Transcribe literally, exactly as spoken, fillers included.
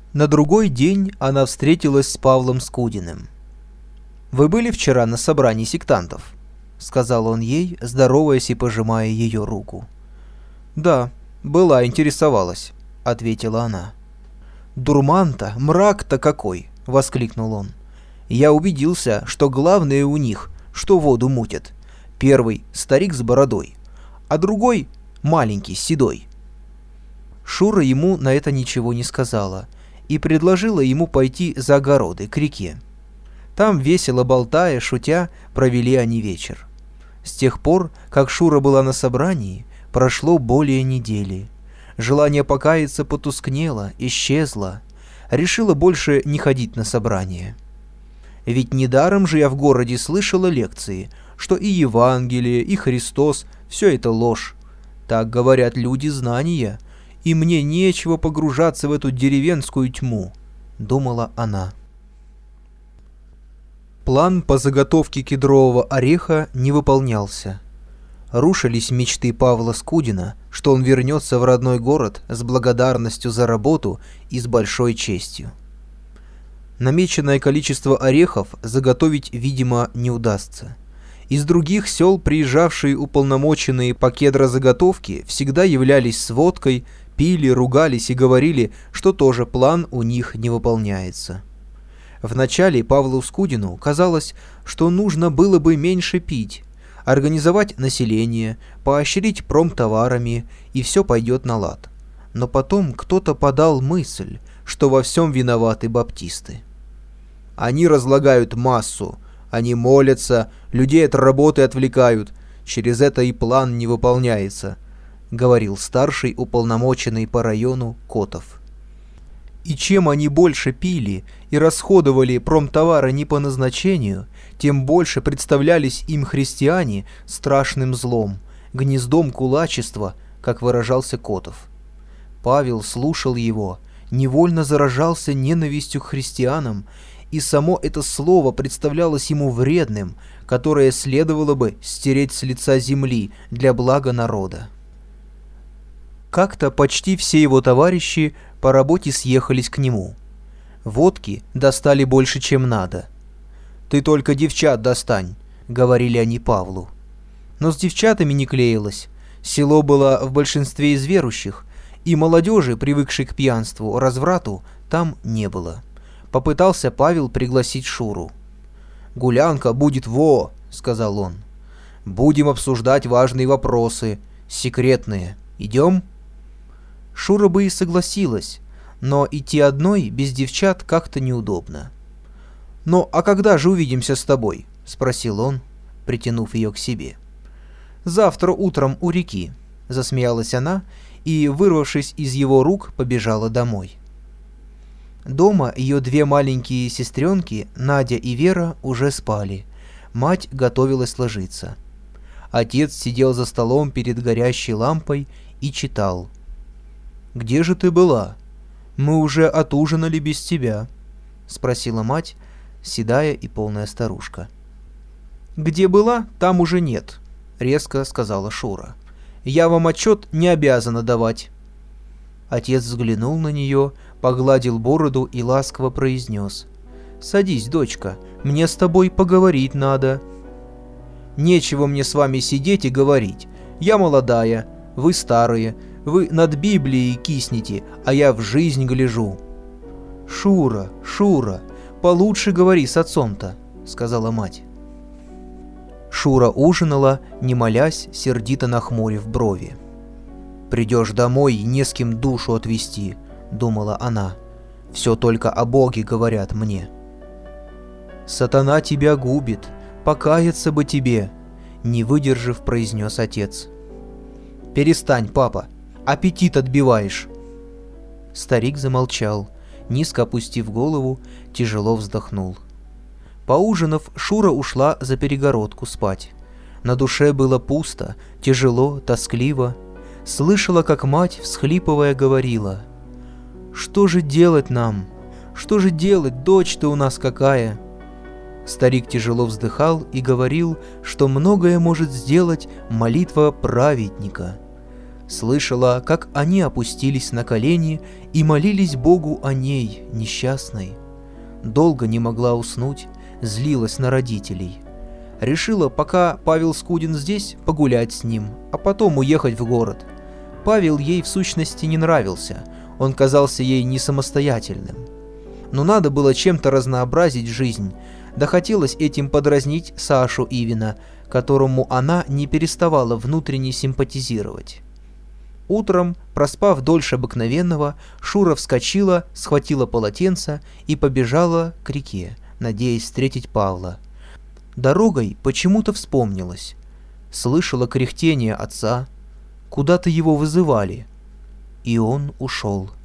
На другой день она встретилась с Павлом Скудиным. «Вы были вчера на собрании сектантов?» — сказал он ей, здороваясь и пожимая ее руку. «Да, была, интересовалась», — ответила она. «Дурман-то, мрак-то какой!» — воскликнул он. «Я убедился, что главное у них, что воду мутят. Первый — старик с бородой, а другой — маленький, седой». Шура ему на это ничего не сказала и предложила ему пойти за огороды, к реке. Там, весело болтая, шутя, провели они вечер. С тех пор, как Шура была на собрании, прошло более недели. Желание покаяться потускнело, исчезло. Решила больше не ходить на собрание. Ведь недаром же я в городе слышала лекции, что и Евангелие, и Христос — все это ложь. Так говорят люди знания, и мне нечего погружаться в эту деревенскую тьму, — думала она. План по заготовке кедрового ореха не выполнялся. Рушились мечты Павла Скудина, что он вернется в родной город с благодарностью за работу и с большой честью. Намеченное количество орехов заготовить, видимо, не удастся. Из других сел приезжавшие уполномоченные по кедрозаготовке всегда являлись с водкой, пили, ругались и говорили, что тоже план у них не выполняется. Вначале Павлу Скудину казалось, что нужно было бы меньше пить, организовать население, поощрить промтоварами, и все пойдет на лад. Но потом кто-то подал мысль, что во всем виноваты баптисты. Они разлагают массу, они молятся, людей от работы отвлекают, через это и план не выполняется, говорил старший уполномоченный по району Котов. И чем они больше пили и расходовали промтовары не по назначению, тем больше представлялись им христиане страшным злом, гнездом кулачества, как выражался Котов. Павел слушал его, невольно заражался ненавистью к христианам, и само это слово представлялось ему вредным, которое следовало бы стереть с лица земли для блага народа. Как-то почти все его товарищи по работе съехались к нему. Водки достали больше, чем надо. «Ты только девчат достань», — говорили они Павлу. Но с девчатами не клеилось. Село было в большинстве из верующих, и молодежи, привыкшей к пьянству, разврату, там не было. Попытался Павел пригласить Шуру. «Гулянка будет во», — сказал он. «Будем обсуждать важные вопросы, секретные. Идем?» Шура бы и согласилась, но идти одной без девчат как-то неудобно. «Ну, а когда же увидимся с тобой?» — спросил он, притянув ее к себе. «Завтра утром у реки», — засмеялась она и, вырвавшись из его рук, побежала домой. Дома ее две маленькие сестренки, Надя и Вера, уже спали. Мать готовилась ложиться. Отец сидел за столом перед горящей лампой и читал. «Где же ты была? Мы уже отужинали без тебя», — спросила мать, седая и полная старушка. «Где была, там уже нет», — резко сказала Шура. «Я вам отчет не обязана давать». Отец взглянул на нее, погладил бороду и ласково произнес. «Садись, дочка, мне с тобой поговорить надо». «Нечего мне с вами сидеть и говорить. Я молодая, вы старые, вы над Библией киснете, а я в жизнь гляжу». «Шура, Шура, получше говори с отцом-то», — сказала мать. Шура ужинала, не молясь, сердито нахмурив брови. «Придешь домой и не с кем душу отвести», — думала она. «Все только о Боге говорят мне». «Сатана тебя губит, покаяться бы тебе», — не выдержав, произнес отец. «Перестань, папа, аппетит отбиваешь». Старик замолчал, низко опустив голову, тяжело вздохнул. Поужинав, Шура ушла за перегородку спать. На душе было пусто, тяжело, тоскливо. Слышала, как мать, всхлипывая, говорила: «Что же делать нам? Что же делать, дочь-то у нас какая?» Старик тяжело вздыхал и говорил, что многое может сделать молитва праведника. Слышала, как они опустились на колени и молились Богу о ней, несчастной. Долго не могла уснуть, злилась на родителей. Решила, пока Павел Скудин здесь, погулять с ним, а потом уехать в город. Павел ей в сущности не нравился, он казался ей не самостоятельным. Но надо было чем-то разнообразить жизнь, да хотелось этим подразнить Сашу Ивина, которому она не переставала внутренне симпатизировать. Утром, проспав дольше обыкновенного, Шура вскочила, схватила полотенце и побежала к реке, надеясь встретить Павла. Дорогой почему-то вспомнилась. Слышала кряхтение отца, куда-то его вызывали, и он ушел.